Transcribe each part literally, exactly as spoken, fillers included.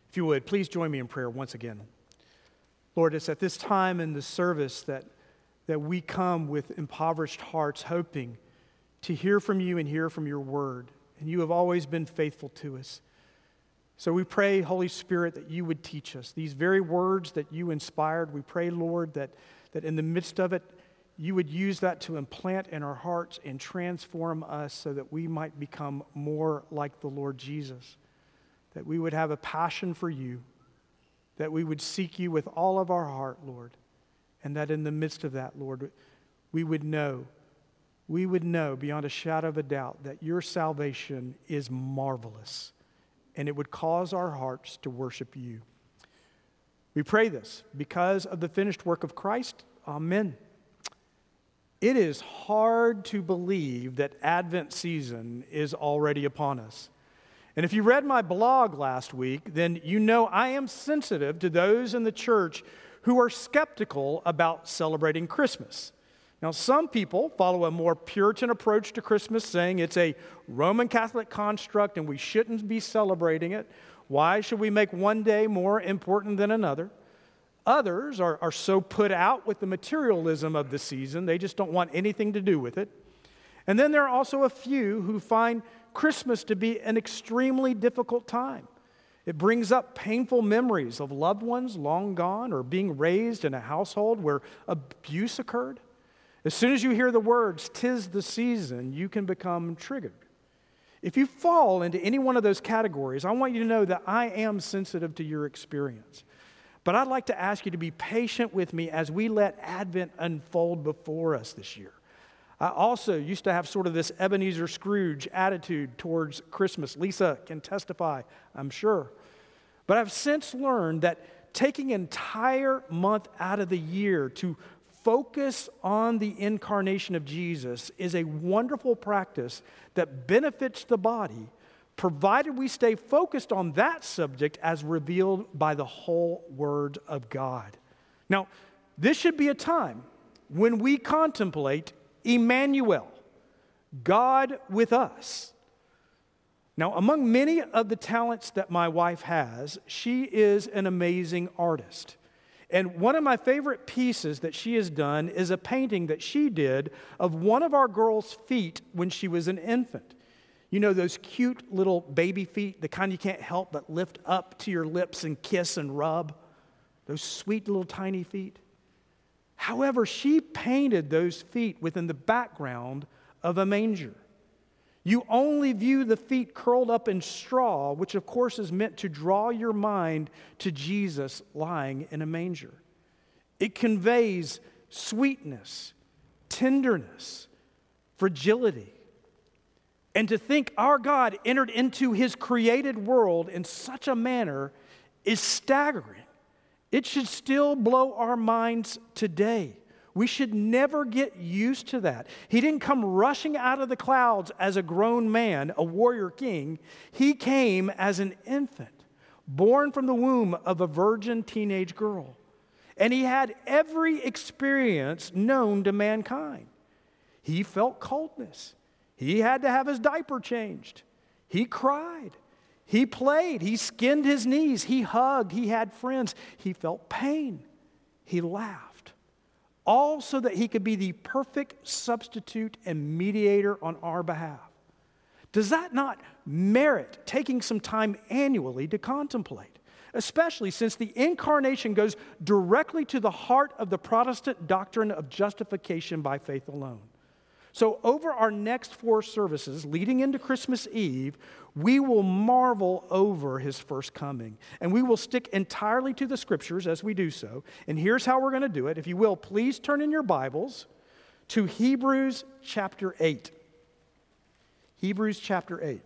If you would, please join me in prayer once again. Lord, it's at this time in the service that, that we come with impoverished hearts, hoping to hear from you and hear from your word. And you have always been faithful to us. So we pray, Holy Spirit, that you would teach us these very words that you inspired. We pray, Lord, that, that in the midst of it, you would use that to implant in our hearts and transform us so that we might become more like the Lord Jesus. That we would have a passion for you, that we would seek you with all of our heart, Lord, and that in the midst of that, Lord, we would know, we would know beyond a shadow of a doubt that your salvation is marvelous, and it would cause our hearts to worship you. We pray this because of the finished work of Christ. Amen. It is hard to believe that Advent season is already upon us. And if you read my blog last week, then you know I am sensitive to those in the church who are skeptical about celebrating Christmas. Now, some people follow a more Puritan approach to Christmas, saying it's a Roman Catholic construct and we shouldn't be celebrating it. Why should we make one day more important than another? Others are, are so put out with the materialism of the season, they just don't want anything to do with it. And then there are also a few who find Christmas to be an extremely difficult time. It brings up painful memories of loved ones long gone or being raised in a household where abuse occurred. As soon as you hear the words, "'Tis the season," you can become triggered. If you fall into any one of those categories, I want you to know that I am sensitive to your experience. But I'd like to ask you to be patient with me as we let Advent unfold before us this year. I also used to have sort of this Ebenezer Scrooge attitude towards Christmas. Lisa can testify, I'm sure. But I've since learned that taking an entire month out of the year to focus on the incarnation of Jesus is a wonderful practice that benefits the body, provided we stay focused on that subject as revealed by the whole Word of God. Now, this should be a time when we contemplate Emmanuel, God with us. Now, among many of the talents that my wife has, she is an amazing artist. And one of my favorite pieces that she has done is a painting that she did of one of our girls' feet when she was an infant. You know those cute little baby feet, the kind you can't help but lift up to your lips and kiss and rub? Those sweet little tiny feet. However, she painted those feet within the background of a manger. You only view the feet curled up in straw, which of course is meant to draw your mind to Jesus lying in a manger. It conveys sweetness, tenderness, fragility. And to think our God entered into his created world in such a manner is staggering. It should still blow our minds today. We should never get used to that. He didn't come rushing out of the clouds as a grown man, a warrior king. He came as an infant, born from the womb of a virgin teenage girl. And he had every experience known to mankind. He felt coldness. He had to have his diaper changed. He cried. He played. He skinned his knees. He hugged. He had friends. He felt pain. He laughed. All so that he could be the perfect substitute and mediator on our behalf. Does that not merit taking some time annually to contemplate? Especially since the incarnation goes directly to the heart of the Protestant doctrine of justification by faith alone. So over our next four services, leading into Christmas Eve, we will marvel over his first coming. And we will stick entirely to the Scriptures as we do so. And here's how we're going to do it. If you will, please turn in your Bibles to Hebrews chapter eight. Hebrews chapter eight.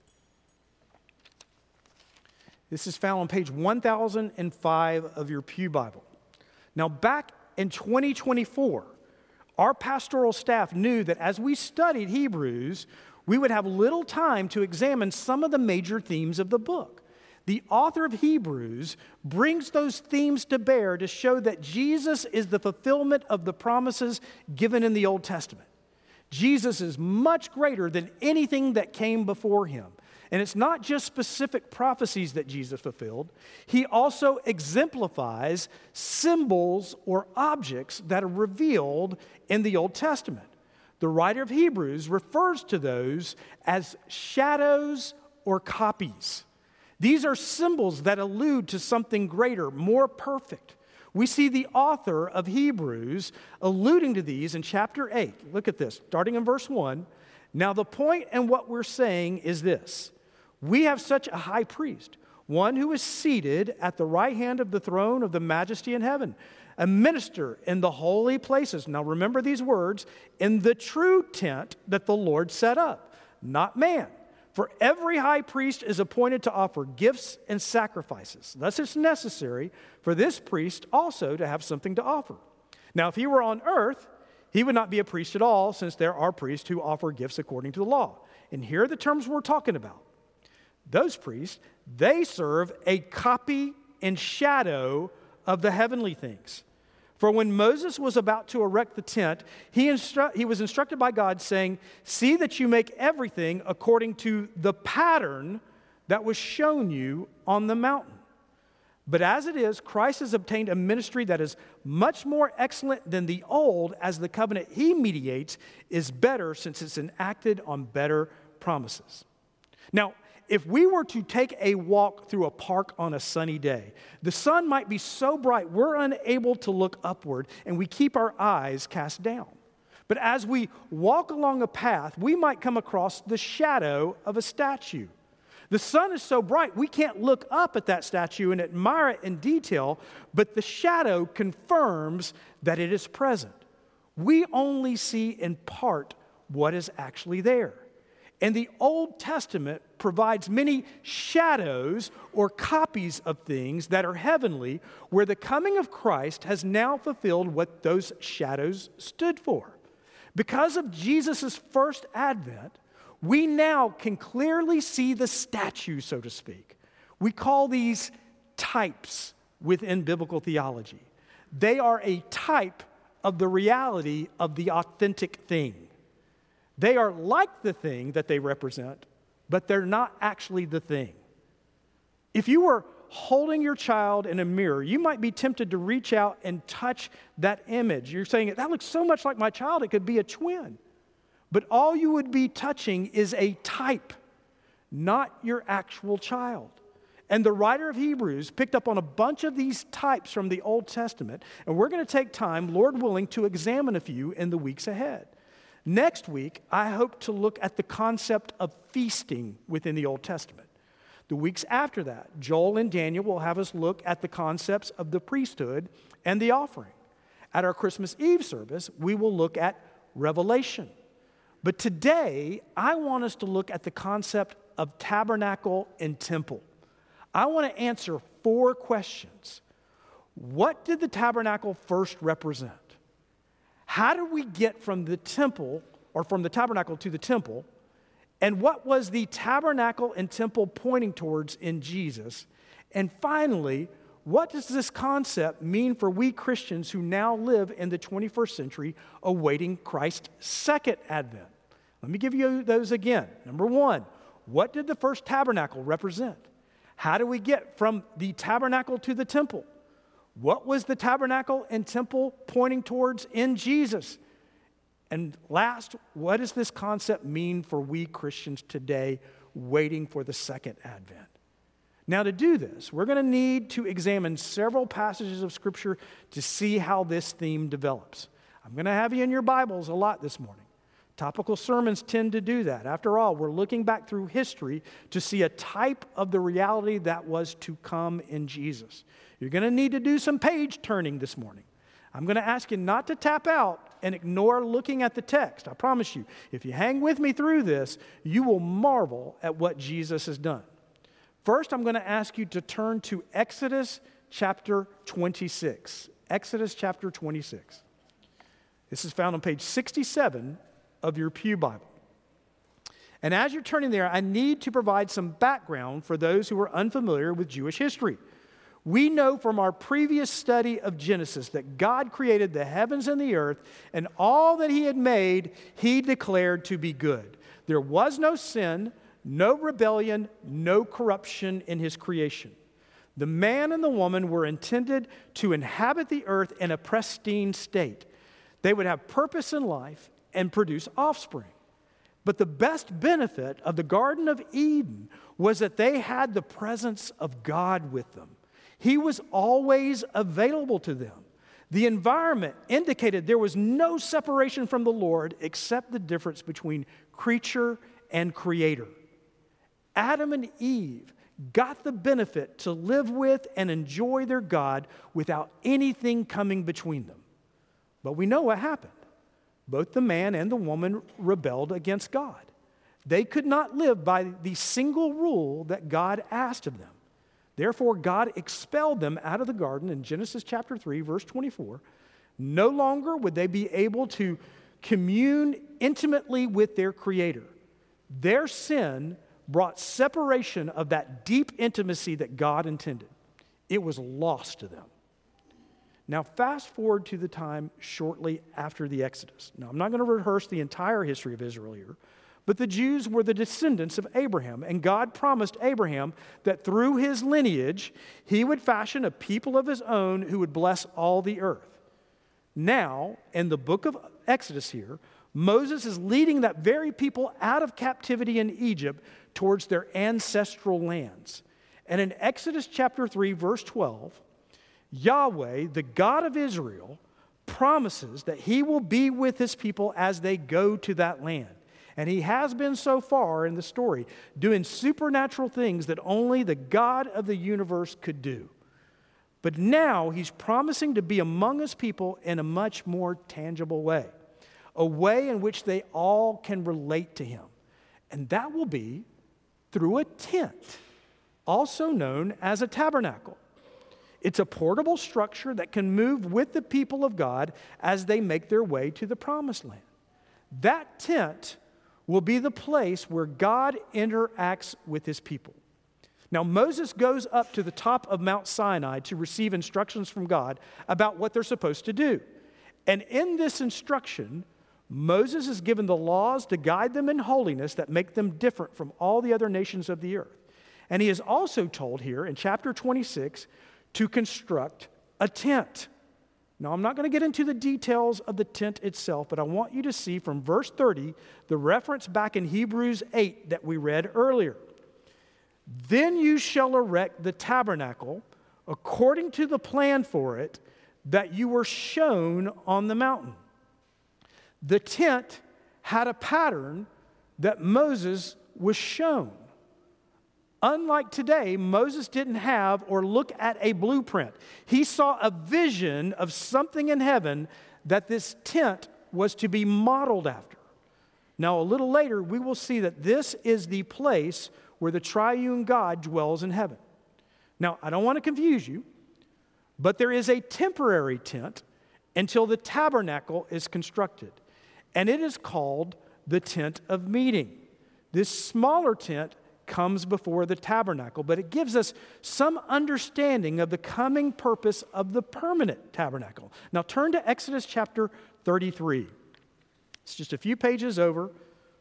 This is found on page one thousand five of your Pew Bible. Now, back in twenty twenty-four, our pastoral staff knew that as we studied Hebrews, we would have little time to examine some of the major themes of the book. The author of Hebrews brings those themes to bear to show that Jesus is the fulfillment of the promises given in the Old Testament. Jesus is much greater than anything that came before him. And it's not just specific prophecies that Jesus fulfilled. He also exemplifies symbols or objects that are revealed in the Old Testament. The writer of Hebrews refers to those as shadows or copies. These are symbols that allude to something greater, more perfect. We see the author of Hebrews alluding to these in chapter eight. Look at this, starting in verse one. Now the point in what we're saying is this: we have such a high priest, one who is seated at the right hand of the throne of the majesty in heaven, a minister in the holy places. Now remember these words: in the true tent that the Lord set up, not man. For every high priest is appointed to offer gifts and sacrifices. Thus it's necessary for this priest also to have something to offer. Now if he were on earth, he would not be a priest at all, since there are priests who offer gifts according to the law. And here are the terms we're talking about. Those priests, they serve a copy and shadow of the heavenly things. For when Moses was about to erect the tent, he, instru- he was instructed by God, saying, see that you make everything according to the pattern that was shown you on the mountain. But as it is, Christ has obtained a ministry that is much more excellent than the old, as the covenant he mediates is better, since it's enacted on better promises. Now, if we were to take a walk through a park on a sunny day, the sun might be so bright we're unable to look upward, and we keep our eyes cast down. But as we walk along a path, we might come across the shadow of a statue. The sun is so bright we can't look up at that statue and admire it in detail, but the shadow confirms that it is present. We only see in part what is actually there. And the Old Testament provides many shadows or copies of things that are heavenly, where the coming of Christ has now fulfilled what those shadows stood for. Because of Jesus' first advent, we now can clearly see the statue, so to speak. We call these types within biblical theology. They are a type of the reality of the authentic thing. They are like the thing that they represent, but they're not actually the thing. If you were holding your child in a mirror, you might be tempted to reach out and touch that image. You're saying, that looks so much like my child, it could be a twin. But all you would be touching is a type, not your actual child. And the writer of Hebrews picked up on a bunch of these types from the Old Testament, and we're going to take time, Lord willing, to examine a few in the weeks ahead. Next week, I hope to look at the concept of feasting within the Old Testament. The weeks after that, Joel and Daniel will have us look at the concepts of the priesthood and the offering. At our Christmas Eve service, we will look at Revelation. But today, I want us to look at the concept of tabernacle and temple. I want to answer four questions. What did the tabernacle first represent? How did we get from the temple, or from the tabernacle to the temple? And what was the tabernacle and temple pointing towards in Jesus? And finally, what does this concept mean for we Christians who now live in the twenty-first century awaiting Christ's second advent? Let me give you those again. Number one, what did the first tabernacle represent? How do we get from the tabernacle to the temple? What was the tabernacle and temple pointing towards in Jesus? And last, what does this concept mean for we Christians today waiting for the second advent? Now, to do this, we're going to need to examine several passages of Scripture to see how this theme develops. I'm going to have you in your Bibles a lot this morning. Topical sermons tend to do that. After all, we're looking back through history to see a type of the reality that was to come in Jesus. You're going to need to do some page turning this morning. I'm going to ask you not to tap out and ignore looking at the text. I promise you, if you hang with me through this, you will marvel at what Jesus has done. First, I'm going to ask you to turn to Exodus chapter twenty-six. Exodus chapter twenty-six. This is found on page sixty-seven of your Pew Bible. And as you're turning there, I need to provide some background for those who are unfamiliar with Jewish history. We know from our previous study of Genesis that God created the heavens and the earth, and all that He had made, He declared to be good. There was no sin, no rebellion, no corruption in his creation. The man and the woman were intended to inhabit the earth in a pristine state. They would have purpose in life and produce offspring. But the best benefit of the Garden of Eden was that they had the presence of God with them. He was always available to them. The environment indicated there was no separation from the Lord except the difference between creature and creator. Adam and Eve got the benefit to live with and enjoy their God without anything coming between them. But we know what happened. Both the man and the woman rebelled against God. They could not live by the single rule that God asked of them. Therefore, God expelled them out of the garden in Genesis chapter three, verse twenty-four. No longer would they be able to commune intimately with their Creator. Their sin brought separation of that deep intimacy that God intended. It was lost to them. Now, fast forward to the time shortly after the Exodus. Now, I'm not going to rehearse the entire history of Israel here, but the Jews were the descendants of Abraham, and God promised Abraham that through his lineage, he would fashion a people of his own who would bless all the earth. Now, in the book of Exodus here, Moses is leading that very people out of captivity in Egypt towards their ancestral lands. And in Exodus chapter three, verse twelve, Yahweh, the God of Israel, promises that he will be with his people as they go to that land. And he has been so far in the story, doing supernatural things that only the God of the universe could do. But now he's promising to be among his people in a much more tangible way, a way in which they all can relate to him. And that will be through a tent, also known as a tabernacle. It's a portable structure that can move with the people of God as they make their way to the promised land. That tent will be the place where God interacts with his people. Now, Moses goes up to the top of Mount Sinai to receive instructions from God about what they're supposed to do. And in this instruction, Moses is given the laws to guide them in holiness that make them different from all the other nations of the earth. And he is also told here in chapter twenty-six to construct a tent. Now, I'm not going to get into the details of the tent itself, but I want you to see from verse thirty the reference back in Hebrews eight that we read earlier. Then you shall erect the tabernacle according to the plan for it that you were shown on the mountain. The tent had a pattern that Moses was shown. Unlike today, Moses didn't have or look at a blueprint. He saw a vision of something in heaven that this tent was to be modeled after. Now, a little later, we will see that this is the place where the triune God dwells in heaven. Now, I don't want to confuse you, but there is a temporary tent until the tabernacle is constructed, and it is called the tent of meeting. This smaller tent comes before the tabernacle, but it gives us some understanding of the coming purpose of the permanent tabernacle. Now turn to Exodus chapter thirty-three. It's just a few pages over,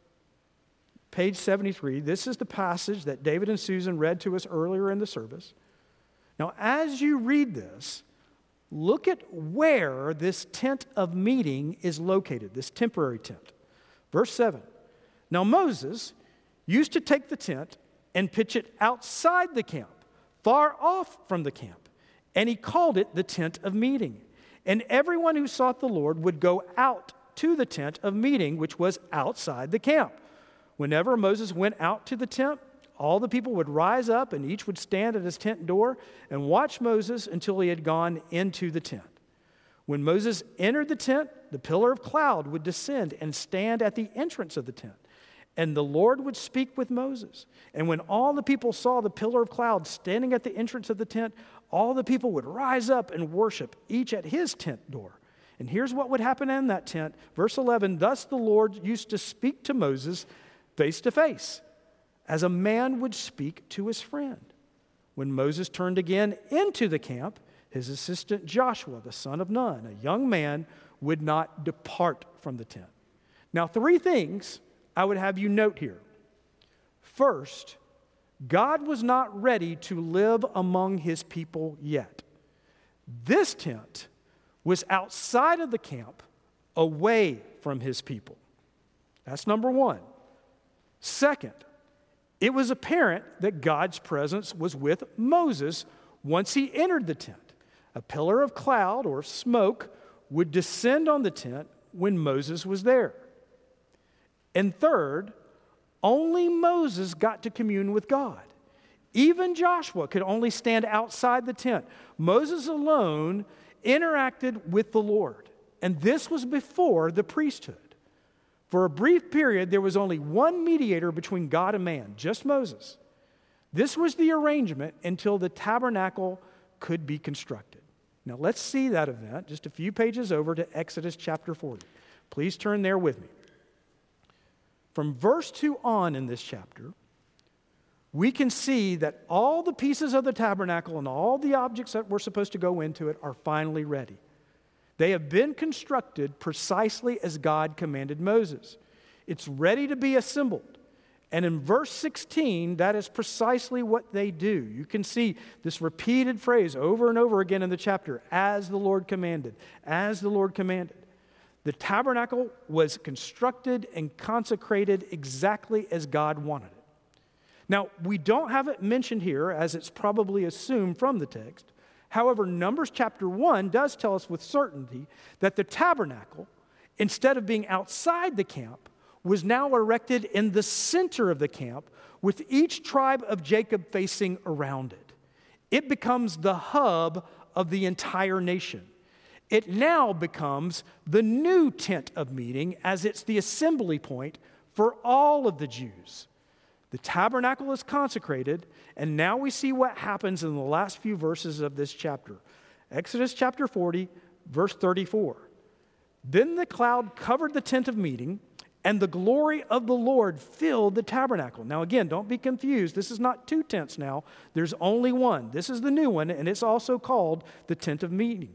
page seventy-three. This is the passage that David and Susan read to us earlier in the service. Now, as you read this, look at where this tent of meeting is located, this temporary tent. Verse seven. Now Moses used to take the tent and pitch it outside the camp, far off from the camp, and he called it the tent of meeting. And everyone who sought the Lord would go out to the tent of meeting, which was outside the camp. Whenever Moses went out to the tent, all the people would rise up and each would stand at his tent door and watch Moses until he had gone into the tent. When Moses entered the tent, the pillar of cloud would descend and stand at the entrance of the tent. And the Lord would speak with Moses. And when all the people saw the pillar of cloud standing at the entrance of the tent, all the people would rise up and worship, each at his tent door. And here's what would happen in that tent. Verse eleven, thus the Lord used to speak to Moses face to face, as a man would speak to his friend. When Moses turned again into the camp, his assistant Joshua, the son of Nun, a young man, would not depart from the tent. Now, three things I would have you note here. First, God was not ready to live among his people yet. This tent was outside of the camp, away from his people. That's number one. Second, it was apparent that God's presence was with Moses once he entered the tent. A pillar of cloud or smoke would descend on the tent when Moses was there. And third, only Moses got to commune with God. Even Joshua could only stand outside the tent. Moses alone interacted with the Lord. And this was before the priesthood. For a brief period, there was only one mediator between God and man, just Moses. This was the arrangement until the tabernacle could be constructed. Now let's see that event just a few pages over to Exodus chapter forty. Please turn there with me. From verse two on in this chapter, we can see that all the pieces of the tabernacle and all the objects that were supposed to go into it are finally ready. They have been constructed precisely as God commanded Moses. It's ready to be assembled. And in verse sixteen, that is precisely what they do. You can see this repeated phrase over and over again in the chapter, as the Lord commanded, as the Lord commanded. The tabernacle was constructed and consecrated exactly as God wanted it. Now, we don't have it mentioned here, as it's probably assumed from the text. However, Numbers chapter one does tell us with certainty that the tabernacle, instead of being outside the camp, was now erected in the center of the camp, with each tribe of Jacob facing around it. It becomes the hub of the entire nation. It now becomes the new tent of meeting, as it's the assembly point for all of the Jews. The tabernacle is consecrated, and now we see what happens in the last few verses of this chapter. Exodus chapter forty, verse thirty-four. Then the cloud covered the tent of meeting, and the glory of the Lord filled the tabernacle. Now again, don't be confused. This is not two tents now. There's only one. This is the new one, and it's also called the tent of meeting.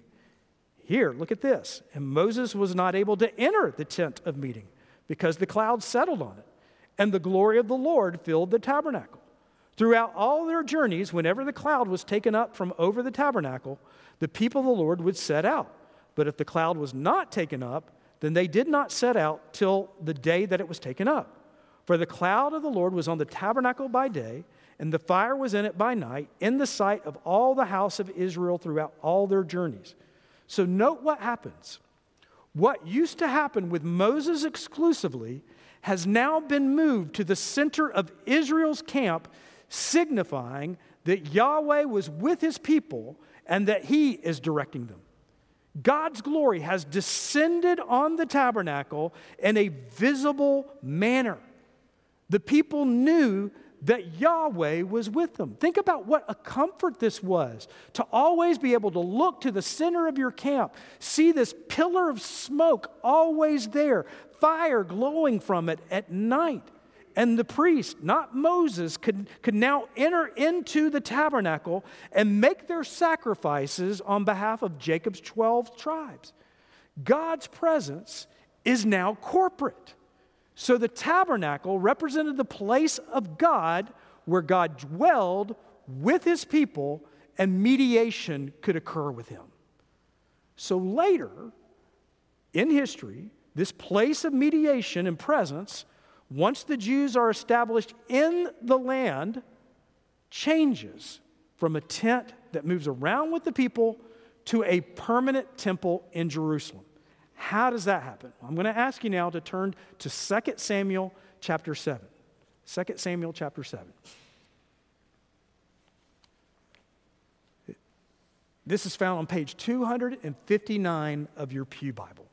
Here, look at this. And Moses was not able to enter the tent of meeting because the cloud settled on it, and the glory of the Lord filled the tabernacle. Throughout all their journeys, whenever the cloud was taken up from over the tabernacle, the people of the Lord would set out. But if the cloud was not taken up, then they did not set out till the day that it was taken up. For the cloud of the Lord was on the tabernacle by day, and the fire was in it by night, in the sight of all the house of Israel throughout all their journeys. So note what happens. What used to happen with Moses exclusively has now been moved to the center of Israel's camp, signifying that Yahweh was with his people and that he is directing them. God's glory has descended on the tabernacle in a visible manner. The people knew that Yahweh was with them. Think about what a comfort this was, to always be able to look to the center of your camp, see this pillar of smoke always there, fire glowing from it at night. And the priest, not Moses, could, could now enter into the tabernacle and make their sacrifices on behalf of Jacob's twelve tribes. God's presence is now corporate. So the tabernacle represented the place of God where God dwelled with his people and mediation could occur with him. So later in history, this place of mediation and presence, once the Jews are established in the land, changes from a tent that moves around with the people to a permanent temple in Jerusalem. How does that happen? I'm going to ask you now to turn to Second Samuel chapter seven. Second Samuel chapter seven. This is found on page two hundred fifty-nine of your Pew Bible.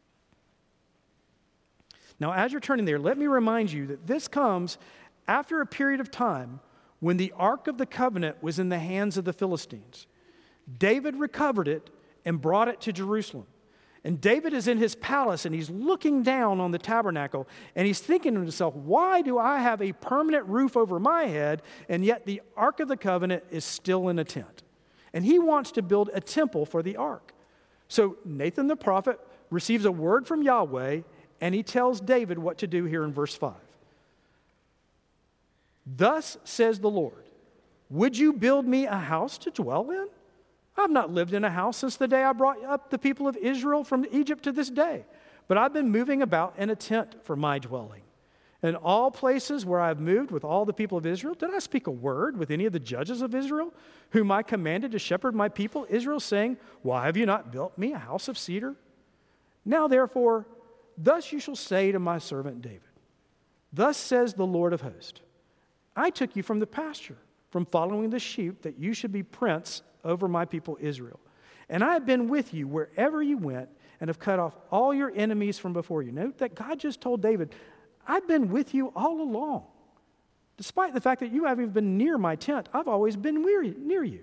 Now, as you're turning there, let me remind you that this comes after a period of time when the Ark of the Covenant was in the hands of the Philistines. David recovered it and brought it to Jerusalem. And David is in his palace and he's looking down on the tabernacle and he's thinking to himself, why do I have a permanent roof over my head and yet the Ark of the Covenant is still in a tent? And he wants to build a temple for the Ark. So Nathan the prophet receives a word from Yahweh and he tells David what to do here in verse five. Thus says the Lord, would you build me a house to dwell in? I've not lived in a house since the day I brought up the people of Israel from Egypt to this day, but I've been moving about in a tent for my dwelling. In all places where I've moved with all the people of Israel, did I speak a word with any of the judges of Israel, whom I commanded to shepherd my people Israel, saying, why have you not built me a house of cedar? Now therefore, thus you shall say to my servant David, thus says the Lord of hosts, I took you from the pasture, from following the sheep, that you should be prince over my people Israel. And I have been with you wherever you went, and have cut off all your enemies from before you. Note that God just told David, I've been with you all along. Despite the fact that you haven't even been near my tent, I've always been near you.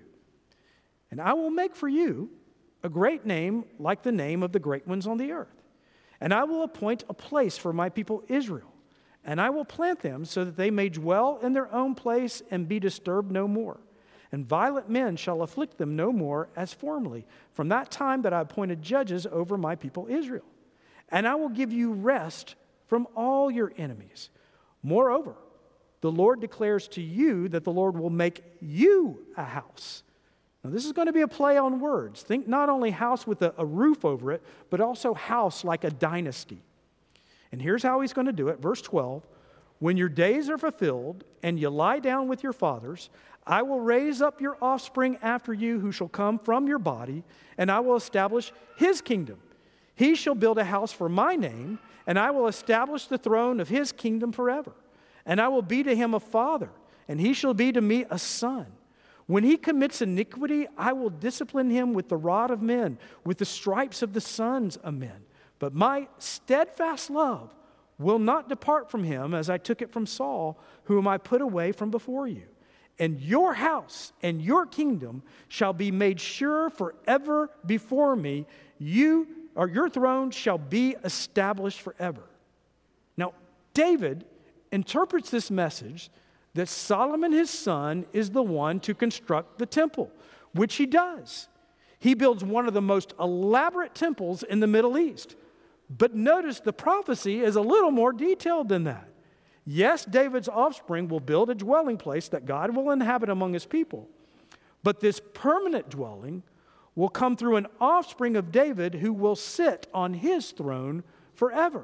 And I will make for you a great name like the name of the great ones on the earth. And I will appoint a place for my people Israel. And I will plant them so that they may dwell in their own place and be disturbed no more. And violent men shall afflict them no more as formerly, from that time that I appointed judges over my people Israel. And I will give you rest from all your enemies. Moreover, the Lord declares to you that the Lord will make you a house. Now, this is going to be a play on words. Think not only house with a, a roof over it, but also house like a dynasty. And here's how he's going to do it. Verse twelve, when your days are fulfilled and you lie down with your fathers, I will raise up your offspring after you who shall come from your body, and I will establish his kingdom. He shall build a house for my name, and I will establish the throne of his kingdom forever. And I will be to him a father, and he shall be to me a son. When he commits iniquity, I will discipline him with the rod of men, with the stripes of the sons of men. But my steadfast love will not depart from him, as I took it from Saul, whom I put away from before you. And your house and your kingdom shall be made sure forever before me. You or your throne shall be established forever. Now, David interprets this message that Solomon, his son, is the one to construct the temple, which he does. He builds one of the most elaborate temples in the Middle East. But notice the prophecy is a little more detailed than that. Yes, David's offspring will build a dwelling place that God will inhabit among his people. But this permanent dwelling will come through an offspring of David who will sit on his throne forever.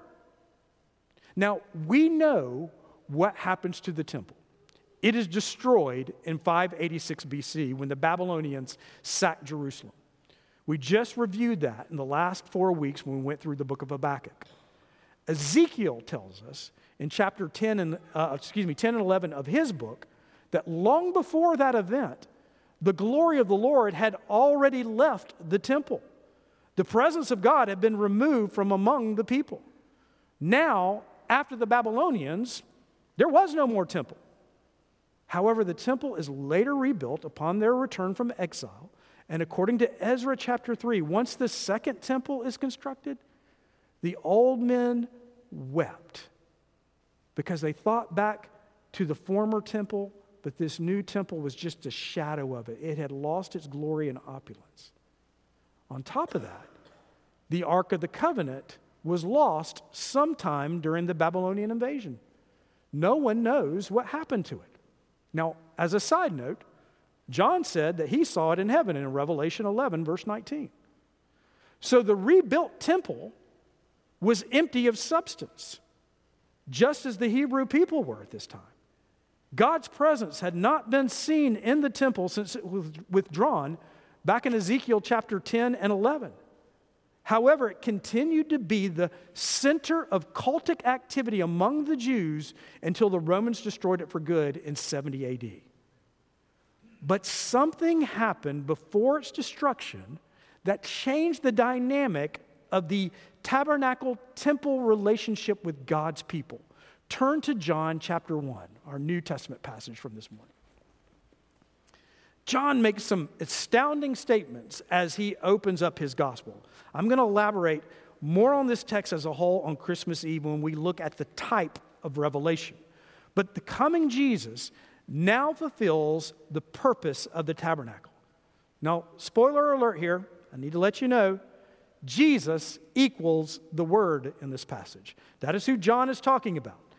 Now, we know what happens to the temple. It is destroyed in five eighty-six B C when the Babylonians sacked Jerusalem. We just reviewed that in the last four weeks when we went through the book of Habakkuk. Ezekiel tells us in chapter ten and uh, excuse me ten and eleven of his book that long before that event, the glory of the Lord had already left the temple. The presence of God had been removed from among the people. Now, after the Babylonians, there was no more temple. However, the temple is later rebuilt upon their return from exile. And according to Ezra chapter three, once the second temple is constructed, the old men wept because they thought back to the former temple, but this new temple was just a shadow of it. It had lost its glory and opulence. On top of that, the Ark of the Covenant was lost sometime during the Babylonian invasion. No one knows what happened to it. Now, as a side note, John said that he saw it in heaven in Revelation eleven, verse nineteen. So the rebuilt temple was empty of substance, just as the Hebrew people were at this time. God's presence had not been seen in the temple since it was withdrawn back in Ezekiel chapter ten and eleven. However, it continued to be the center of cultic activity among the Jews until the Romans destroyed it for good in seventy A D. But something happened before its destruction that changed the dynamic of the tabernacle-temple relationship with God's people. Turn to John chapter one, our New Testament passage from this morning. John makes some astounding statements as he opens up his gospel. I'm going to elaborate more on this text as a whole on Christmas Eve when we look at the type of revelation. But the coming Jesus now fulfills the purpose of the tabernacle. Now, spoiler alert here, I need to let you know, Jesus equals the Word in this passage. That is who John is talking about.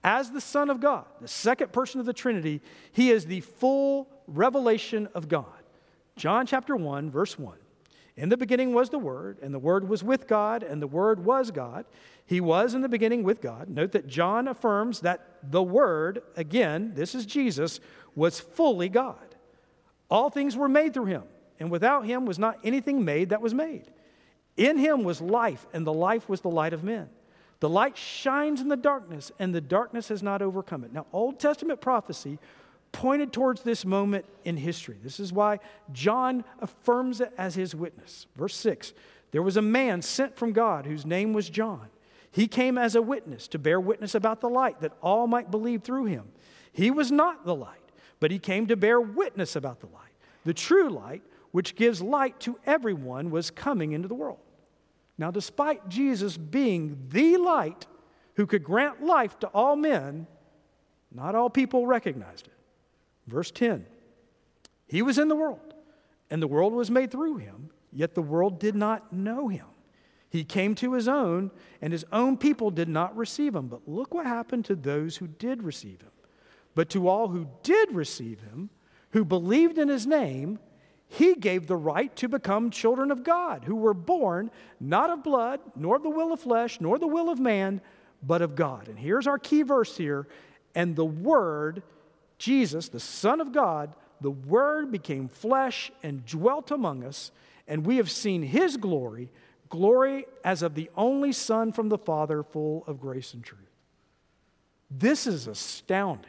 As the Son of God, the second person of the Trinity, he is the full revelation of God. John chapter one, verse one. In the beginning was the Word, and the Word was with God, and the Word was God. He was in the beginning with God. Note that John affirms that the Word, again, this is Jesus, was fully God. All things were made through him, and without him was not anything made that was made. In him was life, and the life was the light of men. The light shines in the darkness, and the darkness has not overcome it. Now, Old Testament prophecy pointed towards this moment in history. This is why John affirms it as his witness. Verse six, there was a man sent from God whose name was John. He came as a witness to bear witness about the light, that all might believe through him. He was not the light, but he came to bear witness about the light. The true light, which gives light to everyone, was coming into the world. Now, despite Jesus being the light who could grant life to all men, not all people recognized it. Verse ten, he was in the world, and the world was made through him, yet the world did not know him. He came to his own, and his own people did not receive him. But look what happened to those who did receive him. But to all who did receive him, who believed in his name, he gave the right to become children of God, who were born not of blood, nor of the will of flesh, nor the will of man, but of God. And here's our key verse here. And the Word, Jesus, the Son of God, the Word became flesh and dwelt among us, and we have seen his glory, glory as of the only Son from the Father, full of grace and truth. This is astounding.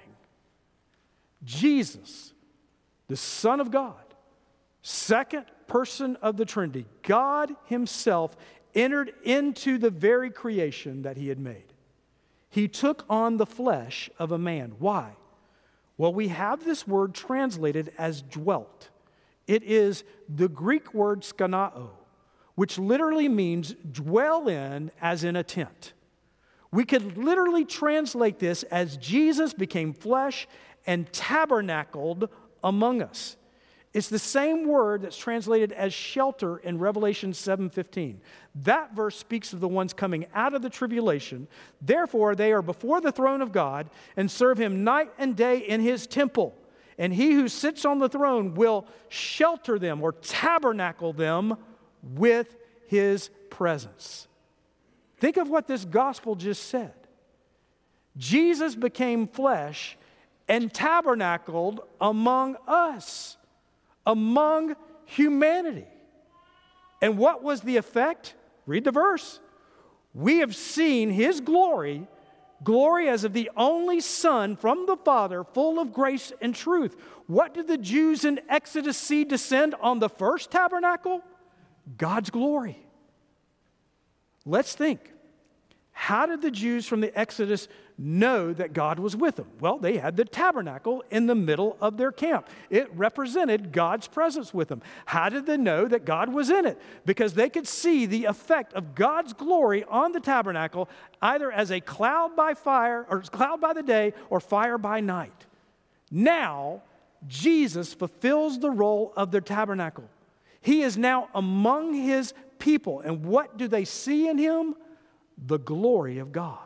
Jesus, the Son of God, second person of the Trinity, God himself entered into the very creation that he had made. He took on the flesh of a man. Why? Well, we have this word translated as dwelt. It is the Greek word skanao, which literally means dwell in, as in a tent. We could literally translate this as Jesus became flesh and tabernacled among us. It's the same word that's translated as shelter in Revelation seven fifteen. That verse speaks of the ones coming out of the tribulation. Therefore, they are before the throne of God and serve him night and day in his temple. And he who sits on the throne will shelter them or tabernacle them with his presence. Think of what this gospel just said. Jesus became flesh and tabernacled among us, among humanity. And what was the effect? Read the verse. We have seen his glory, glory as of the only Son from the Father, full of grace and truth. What did the Jews in Exodus see descend on the first tabernacle? God's glory. Let's think. How did the Jews from the Exodus know that God was with them? Well, they had the tabernacle in the middle of their camp. It represented God's presence with them. How did they know that God was in it? Because they could see the effect of God's glory on the tabernacle, either as a cloud by fire, or cloud by the day, or fire by night. Now, Jesus fulfills the role of the tabernacle. He is now among his people. And what do they see in him? The glory of God.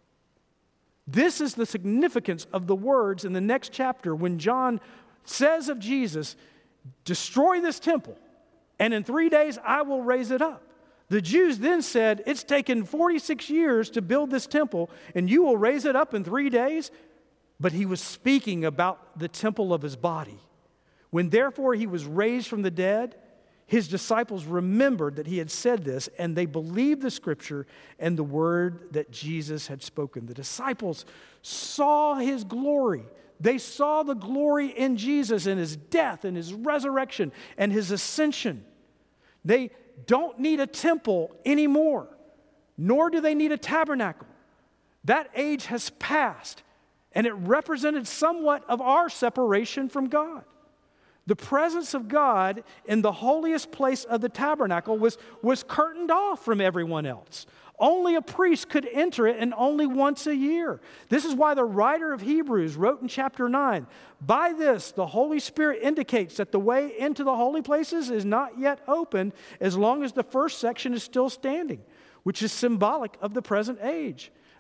This is the significance of the words in the next chapter when John says of Jesus, destroy this temple, and in three days I will raise it up. The Jews then said, it's taken forty-six years to build this temple, and you will raise it up in three days? But he was speaking about the temple of his body. When therefore he was raised from the dead, his disciples remembered that he had said this, and they believed the scripture and the word that Jesus had spoken. The disciples saw his glory. They saw the glory in Jesus and his death and his resurrection and his ascension. They don't need a temple anymore, nor do they need a tabernacle. That age has passed, and it represented somewhat of our separation from God. The presence of God in the holiest place of the tabernacle was, was curtained off from everyone else. Only a priest could enter it, and only once a year. This is why the writer of Hebrews wrote in chapter nine, by this the Holy Spirit indicates that the way into the holy places is not yet open as long as the first section is still standing, which is symbolic of the present age.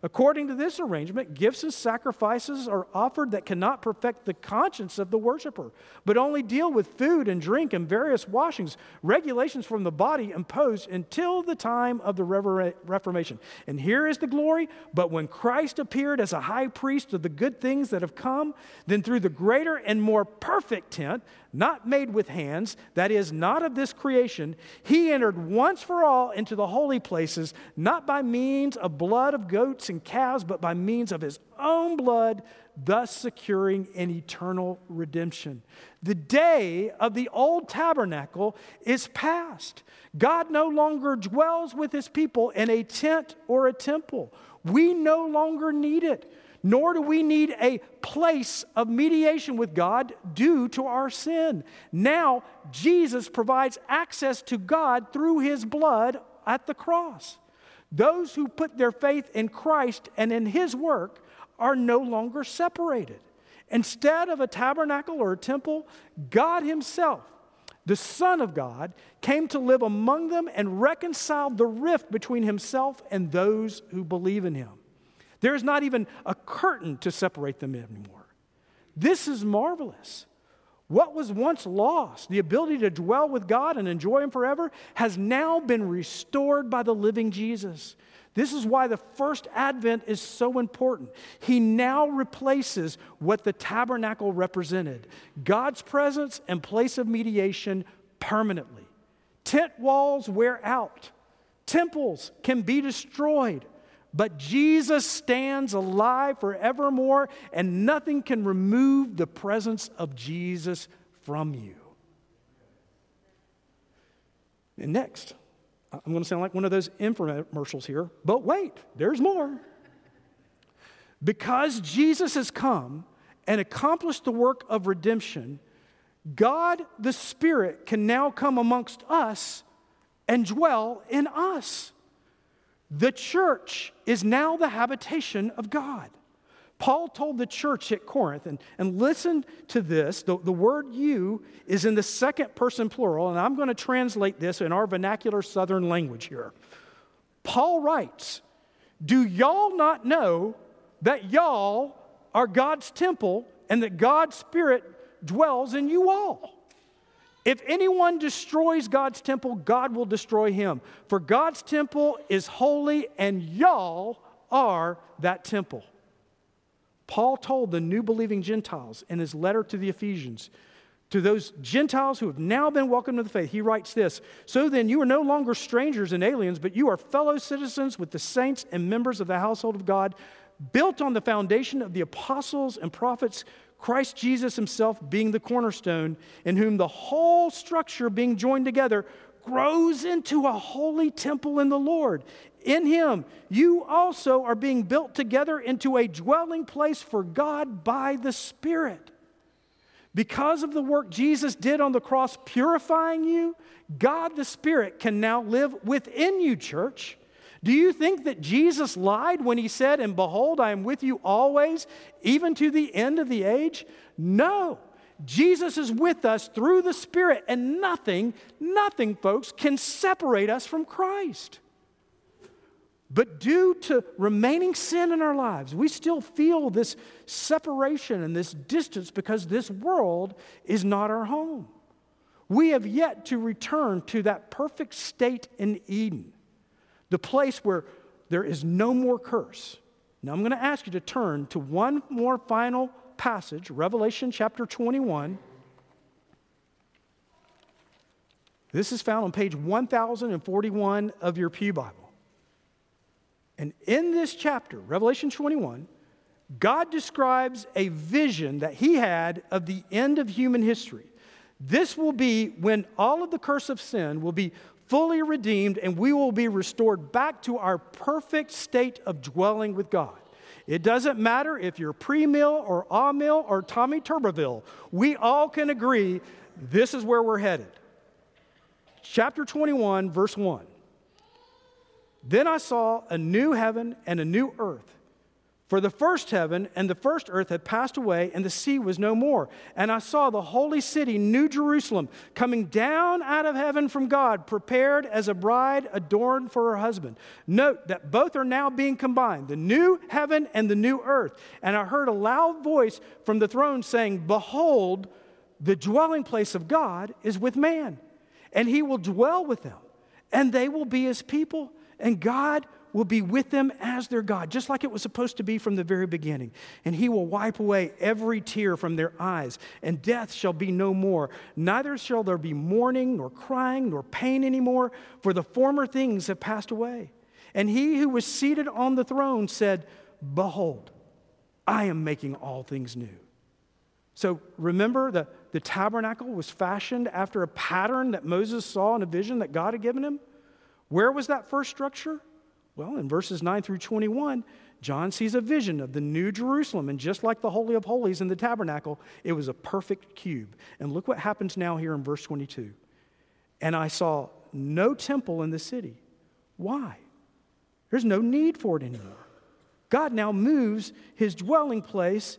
According to this arrangement, gifts and sacrifices are offered that cannot perfect the conscience of the worshiper, but only deal with food and drink and various washings, regulations from the body imposed until the time of the Reformation. And here is the glory. But when Christ appeared as a high priest of the good things that have come, then through the greater and more perfect tent, not made with hands, that is, not of this creation, he entered once for all into the holy places, not by means of blood of goats and calves, but by means of his own blood, thus securing an eternal redemption. The day of the old tabernacle is past. God no longer dwells with his people in a tent or a temple. We no longer need it. Nor do we need a place of mediation with God due to our sin. Now, Jesus provides access to God through his blood at the cross. Those who put their faith in Christ and in his work are no longer separated. Instead of a tabernacle or a temple, God himself, the Son of God, came to live among them and reconciled the rift between himself and those who believe in him. There is not even a curtain to separate them anymore. This is marvelous. What was once lost, the ability to dwell with God and enjoy him forever, has now been restored by the living Jesus. This is why the first advent is so important. He now replaces what the tabernacle represented, God's presence and place of mediation permanently. Tent walls wear out. Temples can be destroyed. But Jesus stands alive forevermore, and nothing can remove the presence of Jesus from you. And next, I'm going to sound like one of those infomercials here, but wait, there's more. Because Jesus has come and accomplished the work of redemption, God the Spirit can now come amongst us and dwell in us. The church is now the habitation of God. Paul told the church at Corinth, and, and listen to this, the, the word you is in the second person plural, and I'm going to translate this in our vernacular southern language here. Paul writes, do y'all not know that y'all are God's temple and that God's Spirit dwells in you all? If anyone destroys God's temple, God will destroy him. For God's temple is holy, and y'all are that temple. Paul told the new believing Gentiles in his letter to the Ephesians, to those Gentiles who have now been welcomed to the faith, he writes this, so then you are no longer strangers and aliens, but you are fellow citizens with the saints and members of the household of God, built on the foundation of the apostles and prophets, Christ Jesus himself being the cornerstone, in whom the whole structure being joined together grows into a holy temple in the Lord. In him, you also are being built together into a dwelling place for God by the Spirit. Because of the work Jesus did on the cross purifying you, God the Spirit can now live within you, church. Do you think that Jesus lied when he said, and behold, I am with you always, even to the end of the age? No. Jesus is with us through the Spirit, and nothing, nothing, folks, can separate us from Christ. But due to remaining sin in our lives, we still feel this separation and this distance because this world is not our home. We have yet to return to that perfect state in Eden, the place where there is no more curse. Now I'm going to ask you to turn to one more final passage, Revelation chapter twenty-one. This is found on page one thousand forty-one of your Pew Bible. And in this chapter, Revelation twenty-one, God describes a vision that he had of the end of human history. This will be when all of the curse of sin will be fully redeemed, and we will be restored back to our perfect state of dwelling with God. It doesn't matter if you're pre-mill or ah-mill or Tommy Tuberville. We all can agree this is where we're headed. Chapter twenty-one, verse one. Then I saw a new heaven and a new earth. For the first heaven and the first earth had passed away, and the sea was no more. And I saw the holy city, New Jerusalem, coming down out of heaven from God, prepared as a bride adorned for her husband. Note that both are now being combined, the new heaven and the new earth. And I heard a loud voice from the throne saying, Behold, the dwelling place of God is with man, and he will dwell with them, and they will be his people, and God will be with them as their God, just like it was supposed to be from the very beginning. And he will wipe away every tear from their eyes, and death shall be no more. Neither shall there be mourning, nor crying, nor pain anymore, for the former things have passed away. And he who was seated on the throne said, Behold, I am making all things new. So remember, the, the tabernacle was fashioned after a pattern that Moses saw in a vision that God had given him. Where was that first structure? Well, in verses nine through twenty-one, John sees a vision of the New Jerusalem, and just like the Holy of Holies in the tabernacle, it was a perfect cube. And look what happens now here in verse twenty-two. And I saw no temple in the city. Why? There's no need for it anymore. God now moves his dwelling place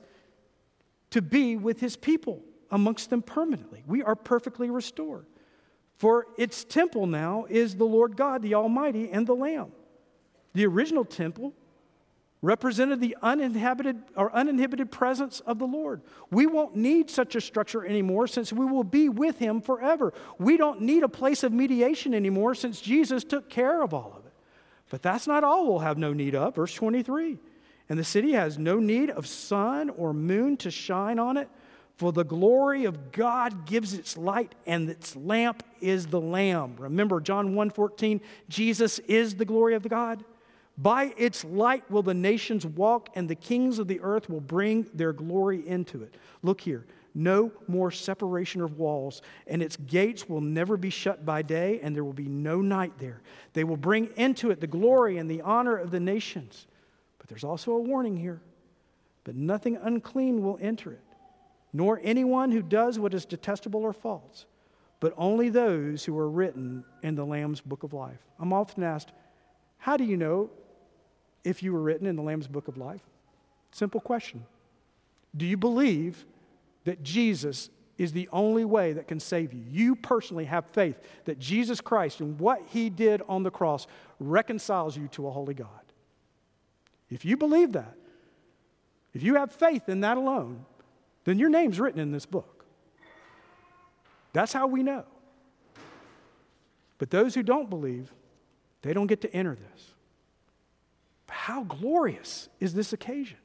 to be with his people amongst them permanently. We are perfectly restored. For its temple now is the Lord God, the Almighty, and the Lamb. The original temple represented the uninhabited or uninhibited presence of the Lord. We won't need such a structure anymore since we will be with him forever. We don't need a place of mediation anymore since Jesus took care of all of it. But that's not all we'll have no need of. Verse twenty-three, and the city has no need of sun or moon to shine on it, for the glory of God gives its light, and its lamp is the Lamb. Remember John one fourteen, Jesus is the glory of God. By its light will the nations walk, and the kings of the earth will bring their glory into it. Look here, no more separation of walls, and its gates will never be shut by day, and there will be no night there. They will bring into it the glory and the honor of the nations. But there's also a warning here. But nothing unclean will enter it, nor anyone who does what is detestable or false, but only those who are written in the Lamb's book of life. I'm often asked, how do you know if you were written in the Lamb's book of life? Simple question. Do you believe that Jesus is the only way that can save you? You personally have faith that Jesus Christ and what he did on the cross reconciles you to a holy God. If you believe that, if you have faith in that alone, then your name's written in this book. That's how we know. But those who don't believe, they don't get to enter this. But how glorious is this occasion?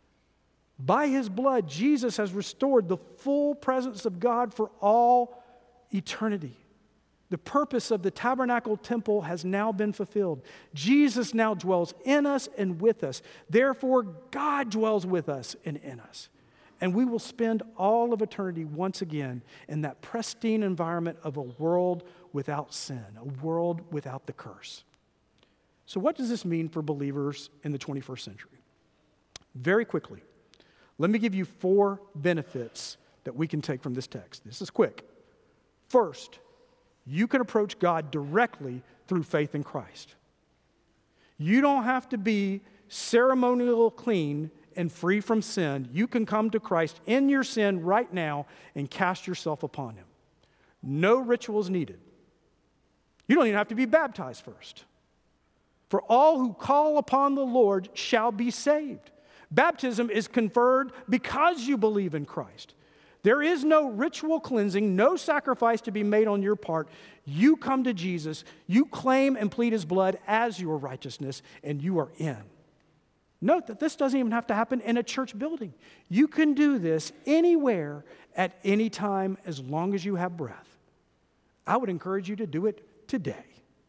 By his blood, Jesus has restored the full presence of God for all eternity. The purpose of the tabernacle temple has now been fulfilled. Jesus now dwells in us and with us. Therefore, God dwells with us and in us. And we will spend all of eternity once again in that pristine environment of a world without sin, a world without the curse. So what does this mean for believers in the twenty-first century? Very quickly, let me give you four benefits that we can take from this text. This is quick. First, you can approach God directly through faith in Christ. You don't have to be ceremonial clean and free from sin. You can come to Christ in your sin right now and cast yourself upon him. No rituals needed. You don't even have to be baptized first. For all who call upon the Lord shall be saved. Baptism is conferred because you believe in Christ. There is no ritual cleansing, no sacrifice to be made on your part. You come to Jesus, you claim and plead his blood as your righteousness, and you are in. Note that this doesn't even have to happen in a church building. You can do this anywhere at any time as long as you have breath. I would encourage you to do it today.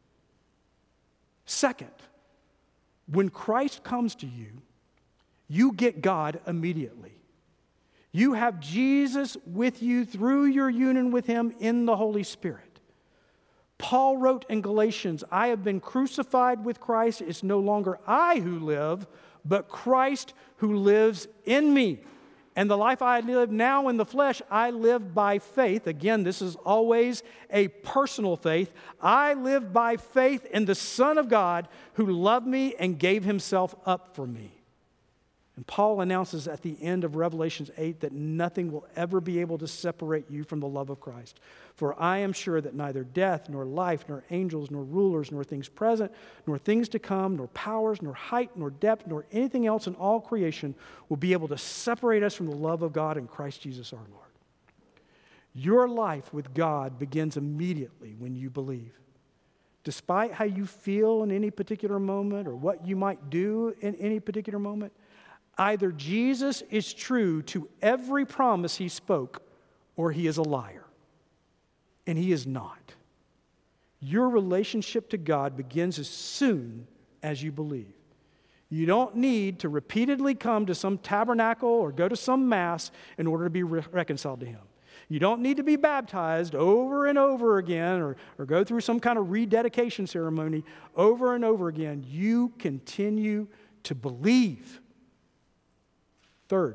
Second, when Christ comes to you, you get God immediately. You have Jesus with you through your union with him in the Holy Spirit. Paul wrote in Galatians, I have been crucified with Christ. It's no longer I who live, but Christ who lives in me. And the life I live now in the flesh, I live by faith. Again, this is always a personal faith. I live by faith in the Son of God who loved me and gave himself up for me. And Paul announces at the end of Revelation eight that nothing will ever be able to separate you from the love of Christ. For I am sure that neither death, nor life, nor angels, nor rulers, nor things present, nor things to come, nor powers, nor height, nor depth, nor anything else in all creation will be able to separate us from the love of God in Christ Jesus our Lord. Your life with God begins immediately when you believe. Despite how you feel in any particular moment or what you might do in any particular moment, either Jesus is true to every promise he spoke, or he is a liar. And he is not. Your relationship to God begins as soon as you believe. You don't need to repeatedly come to some tabernacle or go to some mass in order to be re- reconciled to him. You don't need to be baptized over and over again or, or go through some kind of rededication ceremony over and over again. You continue to believe. Third,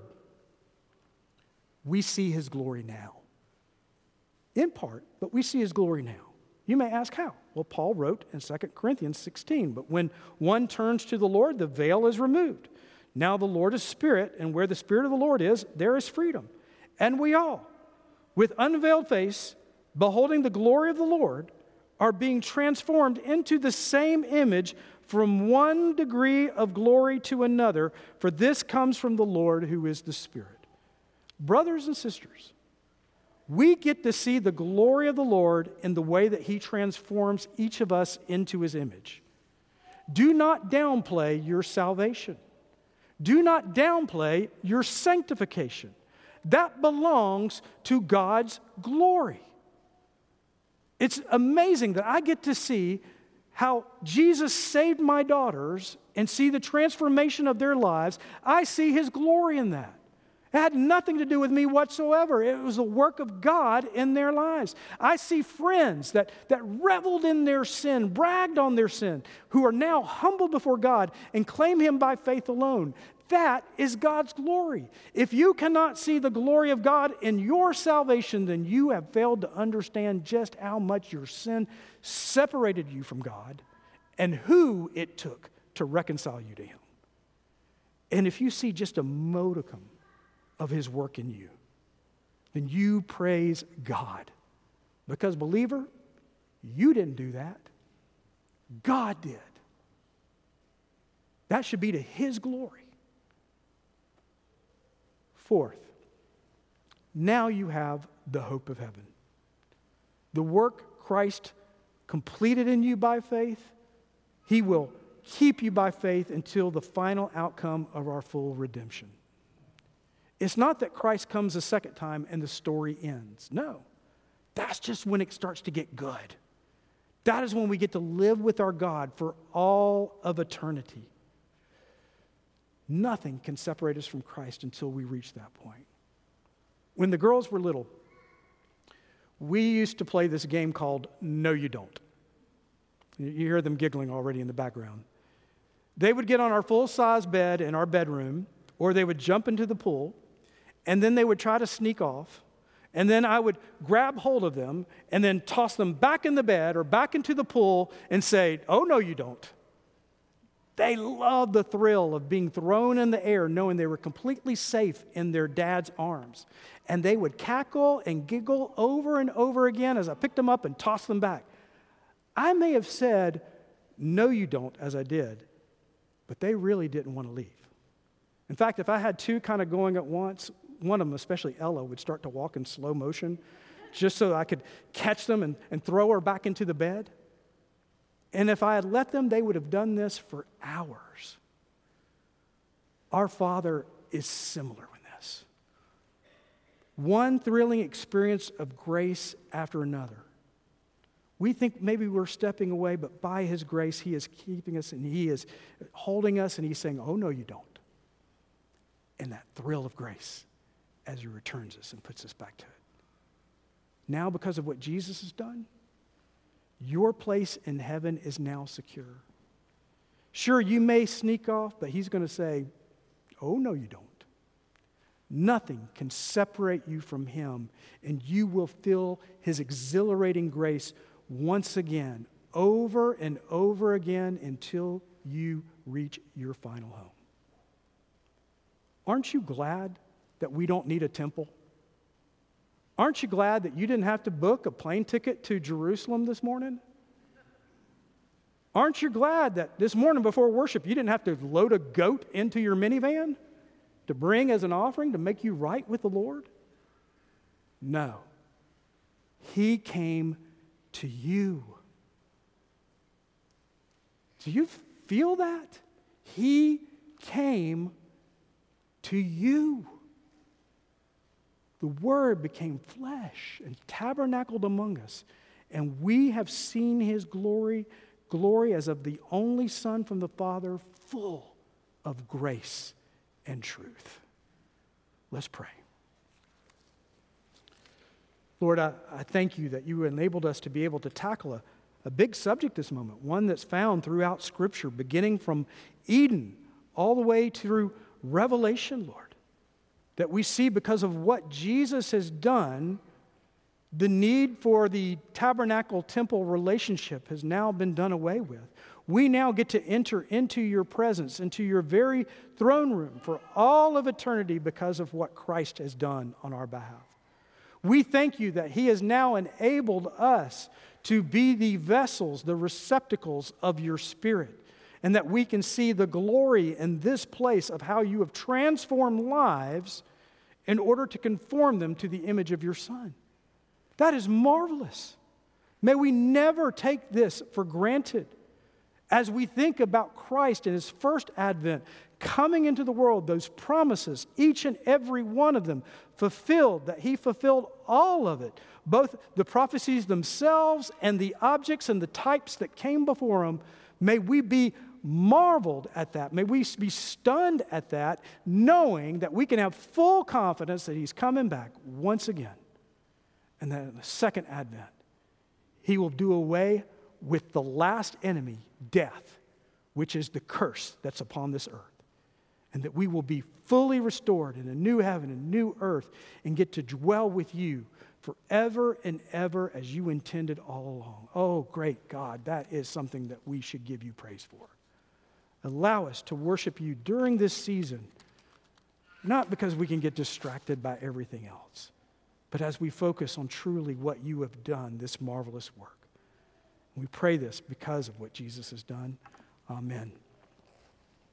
we see his glory now. In part, but we see his glory now. You may ask how? Well, Paul wrote in Second Corinthians sixteen, but when one turns to the Lord, the veil is removed. Now the Lord is Spirit, and where the Spirit of the Lord is, there is freedom. And we all, with unveiled face, beholding the glory of the Lord, are being transformed into the same image from one degree of glory to another, for this comes from the Lord who is the Spirit. Brothers and sisters, we get to see the glory of the Lord in the way that he transforms each of us into his image. Do not downplay your salvation. Do not downplay your sanctification. That belongs to God's glory. It's amazing that I get to see how Jesus saved my daughters and see the transformation of their lives. I see his glory in that. It had nothing to do with me whatsoever. It was the work of God in their lives. I see friends that, that reveled in their sin, bragged on their sin, who are now humbled before God and claim him by faith alone. That is God's glory. If you cannot see the glory of God in your salvation, then you have failed to understand just how much your sin separated you from God and who it took to reconcile you to him. And if you see just a modicum of his work in you, then you praise God. Because, believer, you didn't do that. God did. That should be to his glory. Fourth, now you have the hope of heaven. The work Christ completed in you by faith, he will keep you by faith until the final outcome of our full redemption. It's not that Christ comes a second time and the story ends. No, that's just when it starts to get good. That is when we get to live with our God for all of eternity. Nothing can separate us from Christ until we reach that point. When the girls were little, we used to play this game called No You Don't. You hear them giggling already in the background. They would get on our full-size bed in our bedroom, or they would jump into the pool, and then they would try to sneak off, and then I would grab hold of them and then toss them back in the bed or back into the pool and say, "Oh, no, you don't." They loved the thrill of being thrown in the air, knowing they were completely safe in their dad's arms. And they would cackle and giggle over and over again as I picked them up and tossed them back. I may have said, "No, you don't," as I did, but they really didn't want to leave. In fact, if I had two kind of going at once, one of them, especially Ella, would start to walk in slow motion just so I could catch them and, and throw her back into the bed. And if I had let them, they would have done this for hours. Our Father is similar in this. One thrilling experience of grace after another. We think maybe we're stepping away, but by his grace, he is keeping us and he is holding us and he's saying, "Oh, no, you don't." And that thrill of grace as he returns us and puts us back to it. Now, because of what Jesus has done, your place in heaven is now secure. Sure, you may sneak off, but he's going to say, "Oh, no, you don't." Nothing can separate you from him, and you will feel his exhilarating grace once again, over and over again, until you reach your final home. aren't you glad that we don't need a temple? Aren't you glad that you didn't have to book a plane ticket to Jerusalem this morning? Aren't you glad that this morning before worship you didn't have to load a goat into your minivan to bring as an offering to make you right with the Lord? No. He came to you. Do you feel that? He came to you. The Word became flesh and tabernacled among us, and we have seen His glory, glory as of the only Son from the Father, full of grace and truth. Let's pray. Lord, I, I thank you that you enabled us to be able to tackle a, a big subject this moment, one that's found throughout Scripture, beginning from Eden all the way through Revelation, Lord, that we see because of what Jesus has done, the need for the tabernacle-temple relationship has now been done away with. We now get to enter into your presence, into your very throne room for all of eternity because of what Christ has done on our behalf. We thank you that He has now enabled us to be the vessels, the receptacles of your Spirit, and that we can see the glory in this place of how you have transformed lives in order to conform them to the image of your Son. That is marvelous. May we never take this for granted. As we think about Christ in His first advent, coming into the world, those promises, each and every one of them fulfilled, that He fulfilled all of it, both the prophecies themselves and the objects and the types that came before Him. May we be marveled at that. May we be stunned at that, knowing that we can have full confidence that He's coming back once again. And that in the second advent, He will do away with the last enemy, death, which is the curse that's upon this earth. And that we will be fully restored in a new heaven and new earth and get to dwell with you forever and ever as you intended all along. Oh, great God, that is something that we should give you praise for. Allow us to worship you during this season, not because we can get distracted by everything else, but as we focus on truly what you have done, this marvelous work. We pray this because of what Jesus has done. Amen.